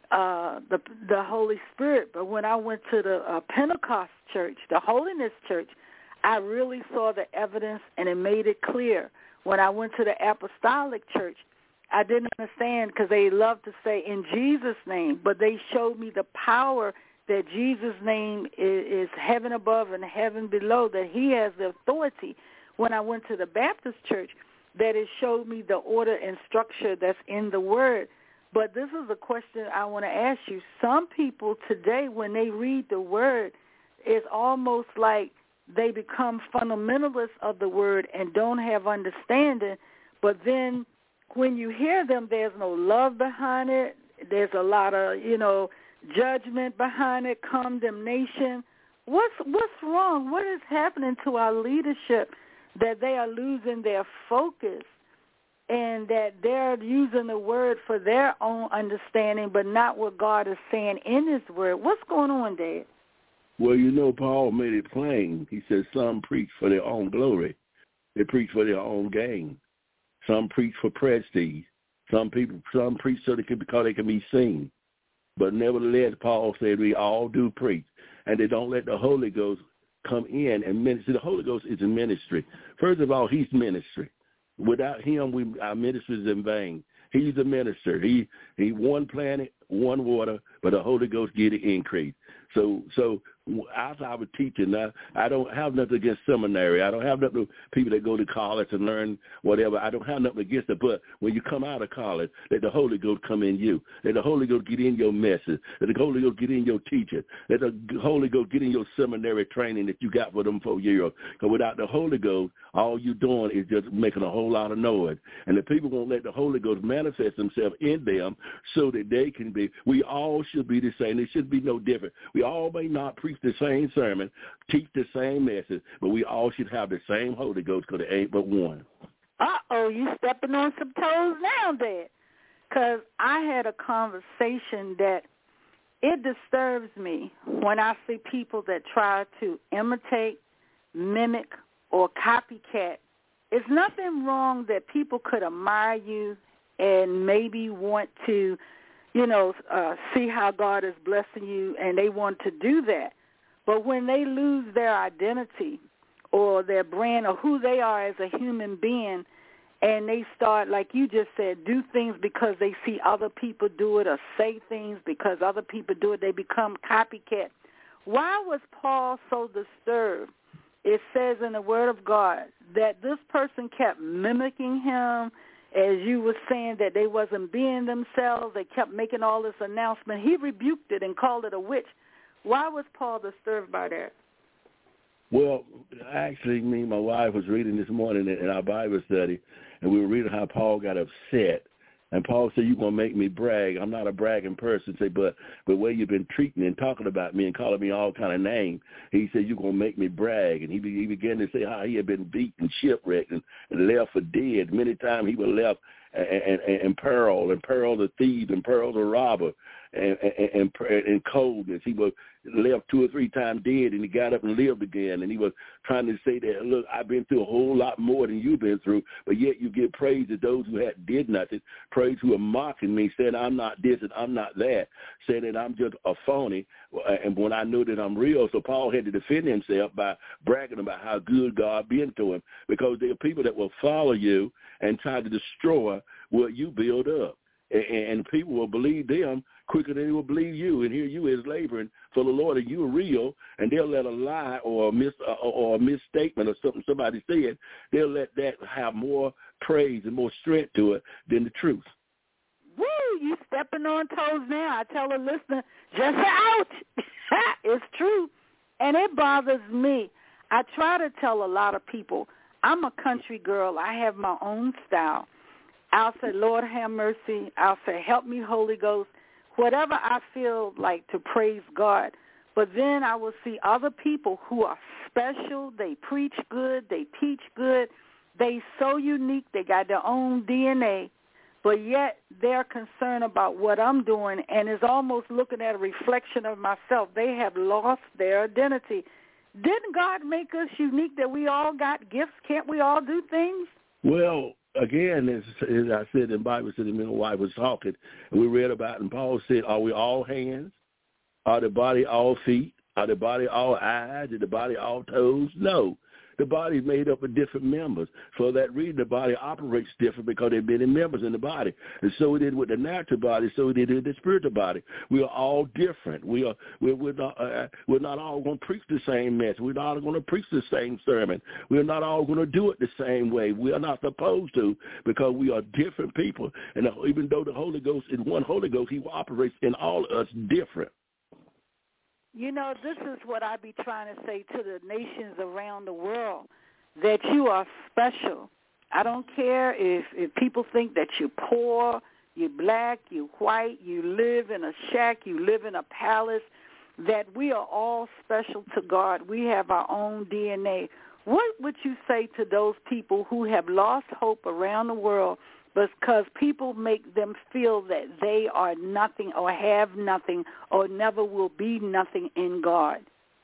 [SPEAKER 2] the Holy Spirit, but when I went to the Pentecost church, the Holiness Church, I really saw the evidence, and it made it clear. When I went to the Apostolic Church, I didn't understand, because they love to say in Jesus' name, but they showed me the power that Jesus' name is heaven above and heaven below, that he has the authority. When I went to the Baptist church, that it showed me the order and structure that's in the Word. But this is a question I want to ask you. Some people today, when they read the Word, it's almost like they become fundamentalists of the Word and don't have understanding. But then when you hear them, there's no love behind it. There's a lot of, judgment behind it, condemnation. What's wrong? What is happening to our leadership that they are losing their focus and that they're using the Word for their own understanding, but not what God is saying in his Word? What's going on, Dad?
[SPEAKER 3] Well, Paul made it plain. He said some preach for their own glory. They preach for their own gain. Some preach for prestige. Some preach so because they can be seen. But nevertheless, Paul said we all do preach, and they don't let the Holy Ghost come in and minister. The Holy Ghost is a ministry. First of all, he's ministry. Without him, our ministry is in vain. He's a minister. He one planet, one water, but the Holy Ghost get the increase. So as I was teaching, I don't have nothing against seminary. I don't have nothing with people that go to college and learn whatever. I don't have nothing against it. But when you come out of college, let the Holy Ghost come in you. Let the Holy Ghost get in your message. Let the Holy Ghost get in your teaching. Let the Holy Ghost get in your seminary training that you got for them 4 years. Because without the Holy Ghost, all you're doing is just making a whole lot of noise. And the people won't let the Holy Ghost manifest themselves in them so that they can be. We all should be the same. There should be no different. We all may not preach the same sermon, teach the same message, but we all should have the same Holy Ghost because there ain't but one.
[SPEAKER 2] Uh-oh, you stepping on some toes now, Dad. Because I had a conversation that it disturbs me when I see people that try to imitate, mimic, or copycat. It's nothing wrong that people could admire you and maybe want to, see how God is blessing you, and they want to do that. But when they lose their identity or their brand or who they are as a human being, and they start, like you just said, do things because they see other people do it or say things because other people do it, they become copycat. Why was Paul so disturbed? It says in the Word of God that this person kept mimicking him, as you were saying, that they wasn't being themselves. They kept making all this announcement. He rebuked it and called it a witch. Why was Paul disturbed by that?
[SPEAKER 3] Well, actually, me and my wife was reading this morning in our Bible study, and we were reading how Paul got upset. And Paul said, you're going to make me brag. I'm not a bragging person. Say, but where you've been treating and talking about me and calling me all kind of names, he said, you're going to make me brag. And he began to say how he had been beaten, shipwrecked, and left for dead. Many times he was left in peril, the thief, and peril the robber, and coldness. He was left 2 or 3 times dead, and he got up and lived again. And he was trying to say that, look, I've been through a whole lot more than you've been through, but yet you give praise to those who did nothing, praise who are mocking me, saying I'm not this and I'm not that, saying that I'm just a phony, and when I know that I'm real. So Paul had to defend himself by bragging about how good God been to him, because there are people that will follow you and try to destroy what you build up. And people will believe them quicker than they will believe you. And here you is laboring for the Lord, and you're real, and they'll let a lie or a misstatement or something somebody said, they'll let that have more praise and more strength to it than the truth.
[SPEAKER 2] Woo, you stepping on toes now. I tell a listener, just ouch. It's true. And it bothers me. I try to tell a lot of people, I'm a country girl. I have my own style. I'll say, Lord, have mercy. I'll say, help me, Holy Ghost. Whatever I feel like to praise God. But then I will see other people who are special. They preach good. They teach good. They so unique. They got their own DNA. But yet they're concerned about what I'm doing, and is almost looking at a reflection of myself. They have lost their identity. Didn't God make us unique that we all got gifts? Can't we all do things?
[SPEAKER 3] Well, again, as I said in the Bible, said my wife was talking, and we read about it, and Paul said, are we all hands? Are the body all feet? Are the body all eyes? Is the body all toes? No. The body is made up of different members. For that reason, the body operates different because there are many members in the body. And so it is with the natural body, so it is with the spiritual body. We are all different. We're not all going to preach the same message. We're not all going to preach the same sermon. We're not all going to do it the same way. We are not supposed to, because we are different people. And even though the Holy Ghost is one Holy Ghost, he operates in all of us different.
[SPEAKER 2] You know, this is what I be trying to say to the nations around the world, that you are special. I don't care if people think that you're poor, you're black, you're white, you live in a shack, you live in a palace, that we are all special to God. We have our own DNA. What would you say to those people who have lost hope around the world because people make them feel that they are nothing or have nothing or never will be nothing in God?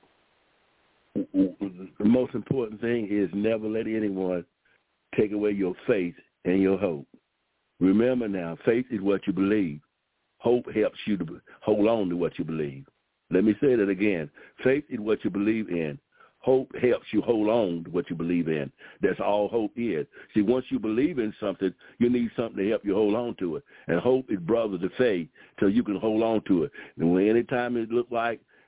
[SPEAKER 3] The most important thing is never let anyone take away your faith and your hope. Remember now, faith is what you believe. Hope helps you to hold on to what you believe. Let me say that again. Faith is what you believe in. Hope helps you hold on to what you believe in. That's all hope is. See, once you believe in something, you need something to help you hold on to it. And hope is brother to faith, so you can hold on to it. And when anytime it looks like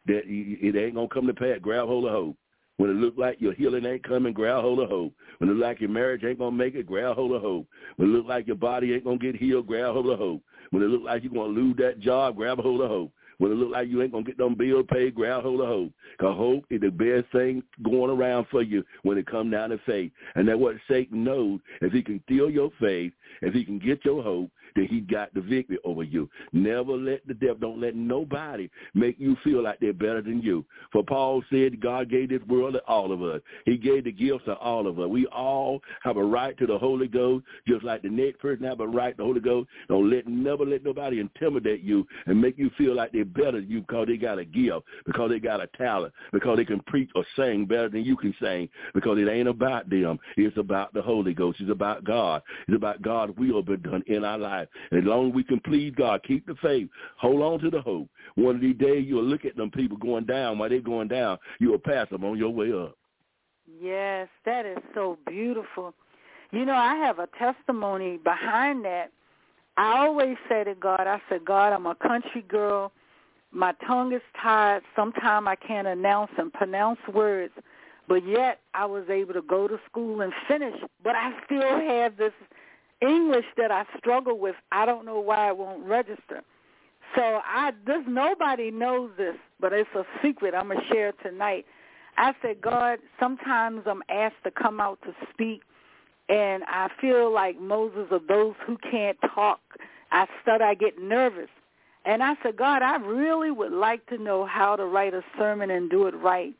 [SPEAKER 3] that it ain't going to come to pass, grab hold of hope. When it look like your healing ain't coming, grab hold of hope. When it look like your marriage ain't going to make it, grab hold of hope. When it look like your body ain't going to get healed, grab hold of hope. When it look like you're going to lose that job, grab hold of hope. When it look like you ain't going to get them bills paid, grab hold of hope. Because hope is the best thing going around for you when it comes down to faith. And that's what Satan knows. If he can steal your faith, if he can get your hope, then he got the victory over you. Never let the devil, don't let nobody make you feel like they're better than you. For Paul said God gave this world to all of us. He gave the gifts to all of us. We all have a right to the Holy Ghost, just like the next person have a right to the Holy Ghost. Never let nobody intimidate you and make you feel like they're better than you because they got a gift, because they got a talent, because they can preach or sing better than you can sing, because it ain't about them. It's about the Holy Ghost. It's about God. It's about God's will be done in our life. And as long as we can please God, keep the faith, hold on to the hope. One of these days you'll look at them people going down. While they're going down, you'll pass them on your way up.
[SPEAKER 2] Yes, that is so beautiful. You know, I have a testimony behind that. I always say to God, I said, God, I'm a country girl. My tongue is tired. Sometimes I can't announce and pronounce words. But yet I was able to go to school and finish. But I still have this English that I struggle with. I don't know why it won't register. So nobody knows this, but it's a secret I'm going to share tonight. I said, God, sometimes I'm asked to come out to speak, and I feel like Moses of those who can't talk. I stutter, I get nervous. And I said, God, I really would like to know how to write a sermon and do it right.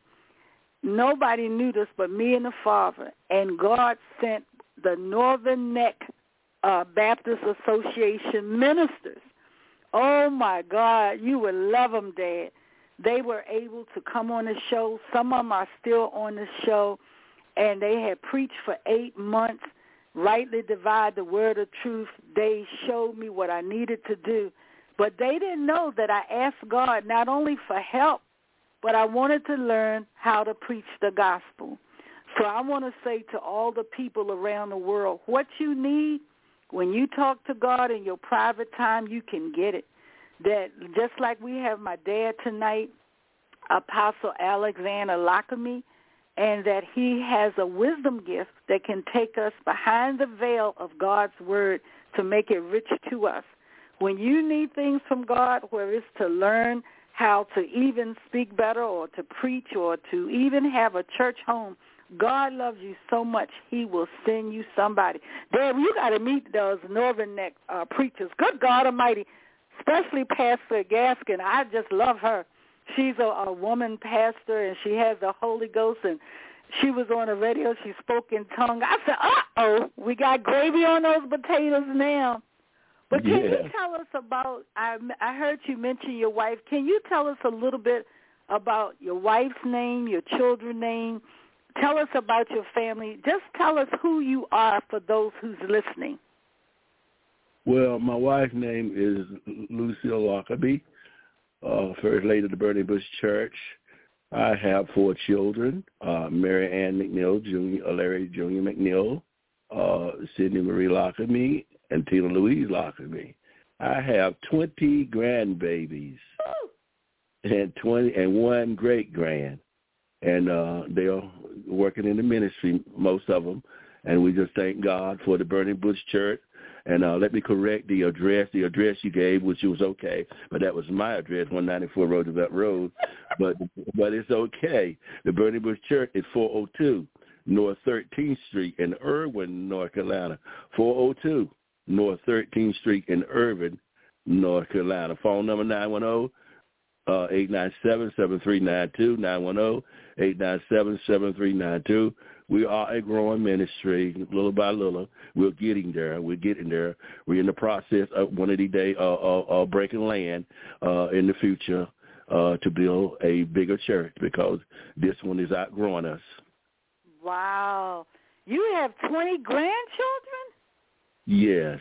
[SPEAKER 2] Nobody knew this but me and the Father, and God sent the Northern Neck Baptist Association ministers. Oh, my God, you would love them, Dad. They were able to come on the show. Some of them are still on the show, and they had preached for 8 months, rightly divide the word of truth. They showed me what I needed to do. But they didn't know that I asked God not only for help, but I wanted to learn how to preach the gospel. So I want to say to all the people around the world, what you need, when you talk to God in your private time, you can get it. That just like we have my dad tonight, Apostle Alexander Lockamy, and that he has a wisdom gift that can take us behind the veil of God's word to make it rich to us. When you need things from God, where it's to learn how to even speak better or to preach or to even have a church home, God loves you so much, he will send you somebody. Dad, you got to meet those Northern Neck preachers. Good God Almighty, especially Pastor Gaskin. I just love her. She's a woman pastor, and she has the Holy Ghost, and she was on the radio. She spoke in tongue. I said, uh-oh, we got gravy on those potatoes now. But can you tell us about, I heard you mention your wife. Can you tell us a little bit about your wife's name, your children's name? Tell us about your family. Just tell us who you are for those who's listening.
[SPEAKER 3] Well, my wife's name is Lucille Lockaby, First Lady of the Burning Bush Church. I have 4 children, Mary Ann McNeil, Larry Jr. McNeil, Sydney Marie Lockaby, and Tina Louise Lockaby. I have 20 grandbabies and 1 great-grand. And they are working in the ministry, most of them. And we just thank God for the Burning Bush Church. And let me correct the address. The address you gave, which was okay, but that was my address, 194 Roosevelt Road. But it's okay. The Burning Bush Church is 402 North 13th Street in Irwin, North Carolina. 402 North 13th Street in Irvin, North Carolina. Phone number 910-897-7392, 910-897-7392. We are a growing ministry, little by little. We're getting there. We're in the process of one of these days breaking land in the future to build a bigger church, because this one is outgrowing us.
[SPEAKER 2] Wow. You have 20 grandchildren?
[SPEAKER 3] Yes.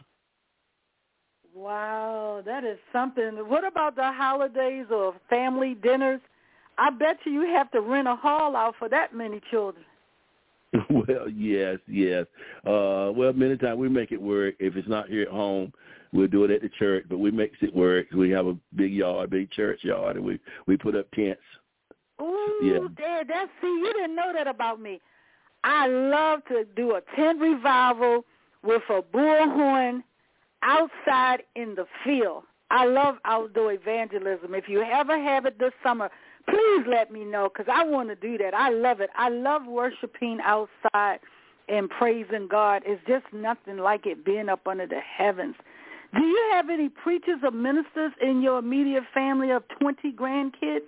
[SPEAKER 2] Wow, that is something. What about the holidays or family dinners? I bet you have to rent a hall out for that many children.
[SPEAKER 3] Well, yes. Well, many times we make it work. If it's not here at home, we'll do it at the church, but we make it work. We have a big yard, big church yard, and we put up tents.
[SPEAKER 2] Ooh, Dad, you didn't know that about me. I love to do a tent revival with a bullhorn outside in the field. I love outdoor evangelism. If you ever have it this summer, please let me know because I want to do that. I love it. I love worshiping outside and praising God. It's just nothing like it being up under the heavens. Do you have any preachers or ministers in your immediate family of 20 grandkids?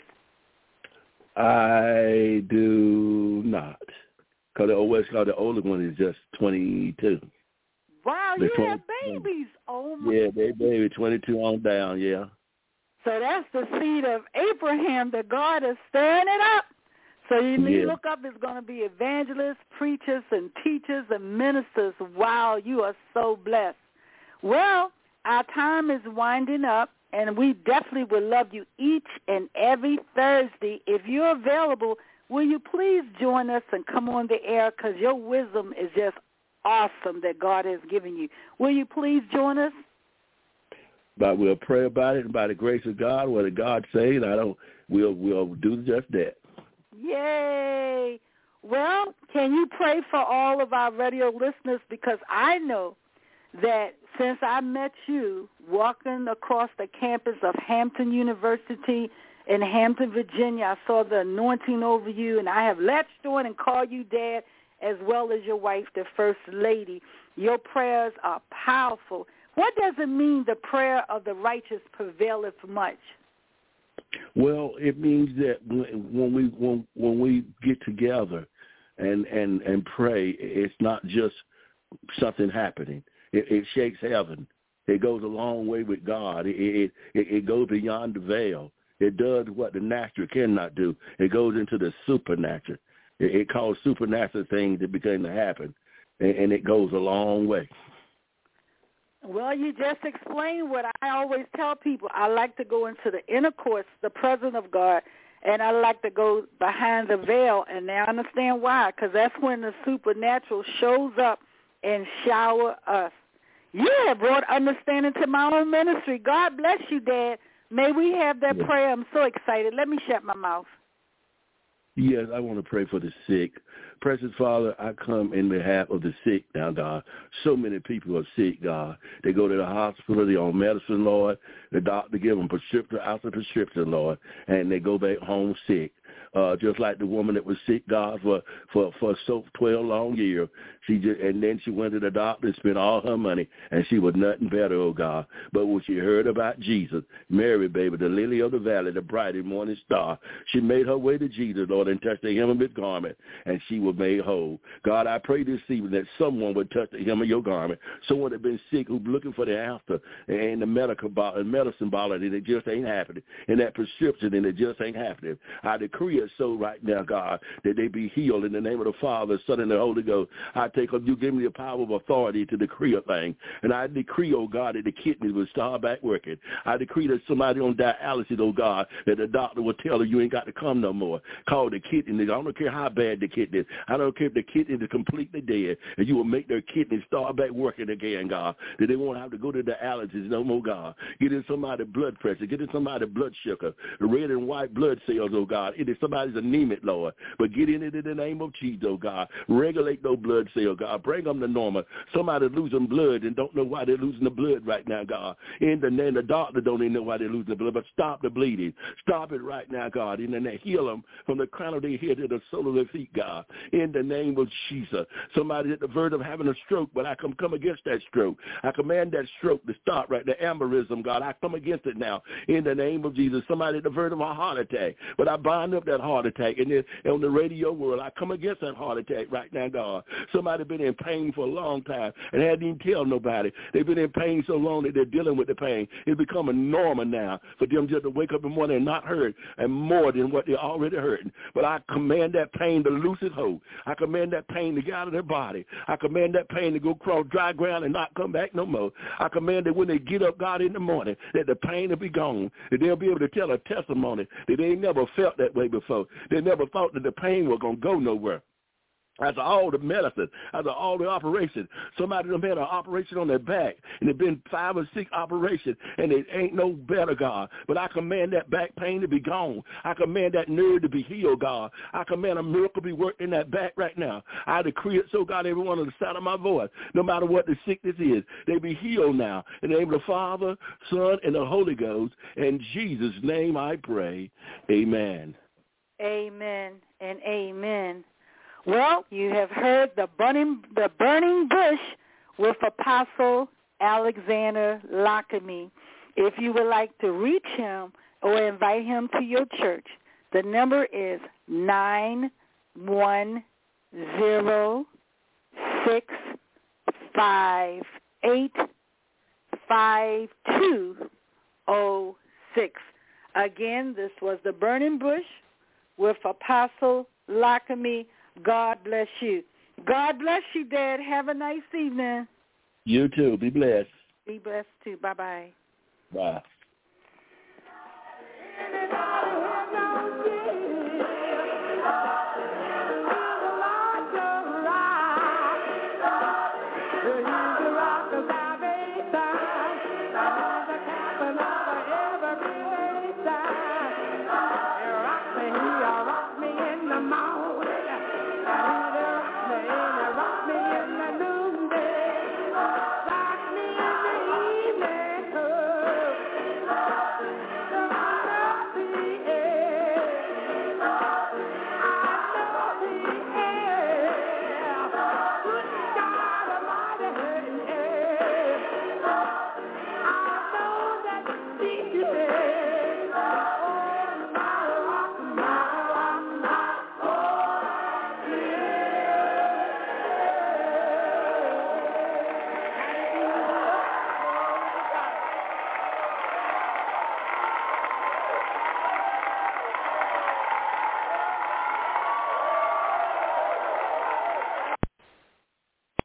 [SPEAKER 3] I do not. Because the older one is just 22.
[SPEAKER 2] Wow, you have babies. Oh, my.
[SPEAKER 3] Yeah, they baby, 22 on down, yeah.
[SPEAKER 2] So that's the seed of Abraham that God is stirring it up. So you need to look up, it's going to be evangelists, preachers, and teachers and ministers. Wow, you are so blessed. Well, our time is winding up, and we definitely would love you each and every Thursday. If you're available, will you please join us and come on the air because your wisdom is just awesome that God has given you. Will you please join us?
[SPEAKER 3] But we'll pray about it, and by the grace of God, what did God say? We'll do just that.
[SPEAKER 2] Yay! Well, can you pray for all of our radio listeners? Because I know that since I met you walking across the campus of Hampton University in Hampton, Virginia, I saw the anointing over you, and I have latched on and called you Dad, as well as your wife, the First Lady. Your prayers are powerful. What does it mean, the prayer of the righteous prevaileth much?
[SPEAKER 3] Well, it means that when we get together and pray, it's not just something happening. It shakes heaven. It goes a long way with God. It goes beyond the veil. It does what the natural cannot do. It goes into the supernatural. It calls supernatural things that begin to happen, and it goes a long way.
[SPEAKER 2] Well, you just explained what I always tell people. I like to go into the inner courts, the presence of God, and I like to go behind the veil, and they understand why, because that's when the supernatural shows up and shower us. You have brought understanding to my own ministry. God bless you, Dad. May we have that prayer. I'm so excited. Let me shut my mouth.
[SPEAKER 3] Yes, I want to pray for the sick. Precious Father, I come in behalf of the sick now, God. So many people are sick, God. They go to the hospital, they're on medicine, Lord. The doctor give them prescription after prescription, Lord, and they go back home sick. Just like the woman that was sick, God, for 12 long years. And then she went to the doctor and spent all her money, and she was nothing better, oh God. But when she heard about Jesus, Mary, baby, the lily of the valley, the bright and morning star, she made her way to Jesus, Lord, and touched the hem of his garment, and she was made whole. God, I pray this evening that someone would touch the hem of your garment, someone that been sick who's looking for the answer in the medicine bottle, and it just ain't happening, in that prescription, and it just ain't happening. I decree it so right now, God, that they be healed in the name of the Father, Son, and the Holy Ghost. I take up, you give me the power of authority to decree a thing, and I decree, oh God, that the kidneys will start back working. I decree that somebody on dialysis, oh God, that the doctor will tell her you ain't got to come no more. Call the kidneys. I don't care how bad the kidney is. I don't care if the kidney is completely dead, and you will make their kidneys start back working again, God, that they won't have to go to dialysis no more, God. Get in somebody's blood pressure. Get in somebody's blood sugar, red and white blood cells, oh God. It is somebody's anemic, Lord. But get in it in the name of Jesus, oh God. Regulate those blood cells, God. Bring them to normal. Somebody losing blood and don't know why they're losing the blood right now, God. In the name, the doctor don't even know why they're losing the blood, but stop the bleeding. Stop it right now, God. In the name, heal them from the crown of their head to the sole of their feet, God. In the name of Jesus. Somebody's at the verge of having a stroke, but I come against that stroke. I command that stroke to stop right there. Aneurysm, God. I come against it now. In the name of Jesus. Somebody at the verge of a heart attack, but I bind up that heart attack. And then on the radio world, I come against that heart attack right now, God. Somebody been in pain for a long time and hadn't even tell nobody. They've been in pain so long that they're dealing with the pain. It's becoming normal now for them just to wake up in the morning and not hurt and more than what they're already hurting. But I command that pain to loose its hold. I command that pain to get out of their body. I command that pain to go across dry ground and not come back no more. I command that when they get up, God, in the morning, that the pain will be gone, that they'll be able to tell a testimony that they ain't never felt that way before. They never thought that the pain was going to go nowhere. After all the medicine, after all the operation, somebody done had an operation on their back, and it's been 5 or 6 operations, and it ain't no better, God. But I command that back pain to be gone. I command that nerve to be healed, God. I command a miracle to be worked in that back right now. I decree it so, God, everyone on the sound of my voice, no matter what the sickness is, they be healed now. In the name of the Father, Son, and the Holy Ghost. In Jesus' name I pray. Amen.
[SPEAKER 2] Amen and amen. Well, you have heard the burning bush with Apostle Alexander Lockamy. If you would like to reach him or invite him to your church, the number is 910-658-5206. Again, this was the burning bush with Apostle Lockamy. God bless you. God bless you, Dad. Have a nice evening.
[SPEAKER 3] You too. Be blessed.
[SPEAKER 2] Be blessed, too. Bye-bye.
[SPEAKER 3] Bye.